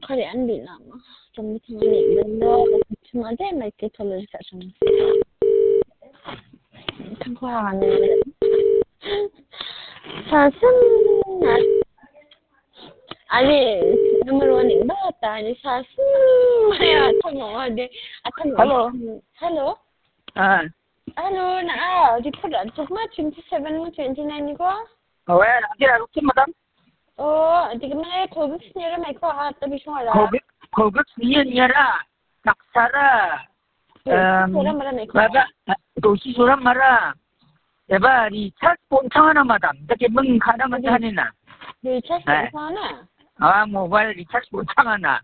kali andi lama. Trong cái thằng này bên đó, cuma ada yang mereka kalau dekat sana. Kan kau ni. Sasen. Ali nomor 1 ni bata ni sasen. Ya, tengok ada. Hello. Hello. Hello, nak report dah. Cuma 27 29 ni kau. Oh, nanti aku sih madam. Oh, di mana COVID ni ada mereka ada bising ada. COVID ni ada. Taksara. Suram ada mereka. dosi suram mara. Eba recharge ponchana madam. Jadi mengkada macam ni na. Recharge ponchana. Mobile recharge ponchana.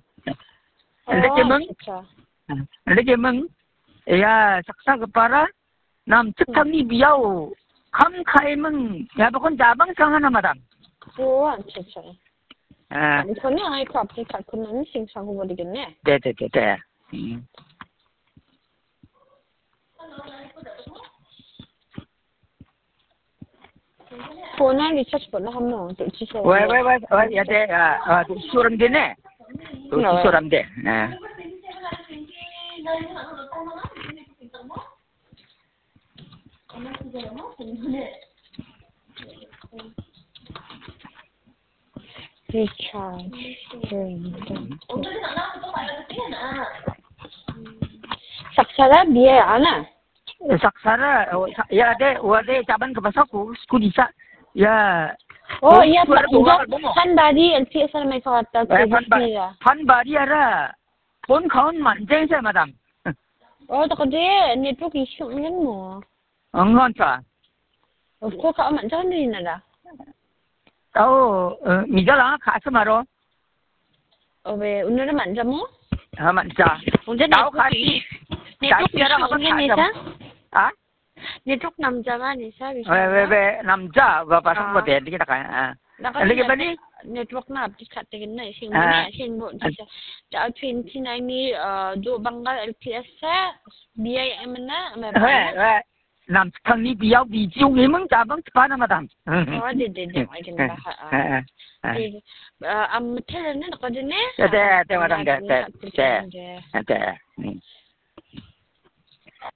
Jadi meng. Ya, saksa kepara. Nam cekam ni biau. Kam kai meng. Ya, pokok jabang sangana madam. Oh, अच्छा. Kau ni ai kau apa kat kau ni sing sang kau boleh gini. Deh. Phone ni recharge pun lah kamu tu cik. Wait, ya deh. Tu suram deh ne. Tu suram deh. Recharge. Saksara dia ana. Saksara, ya deh, wade caban ke pasaku, skudisa, ya. Oh iya, Panbari LPS ada mereka kata. Panbari ada, phone kaun manjeng saya madam. Oh, tak ada network issue ni kan mo. Enggak sah. Kau kau manjang ni nada. Oh, mijalah khas maro. Oh, unar manjang mo? Manjang. Tahu khasi. Network issue ni sa? Network namja ni sa? Namja, apa pasal buat dia kita kan? Lagi apa ni? Network na update kat dengan ni. Sing mana? Sing buat sisa. Jauh 29 ni do Bengal LPS sa biaya mana? Nam thằng ni biao bi jiu ni meng cabang cepat madam. Oh, dia macam dah. Am thel ni nak ada ni? Ada madam, ada.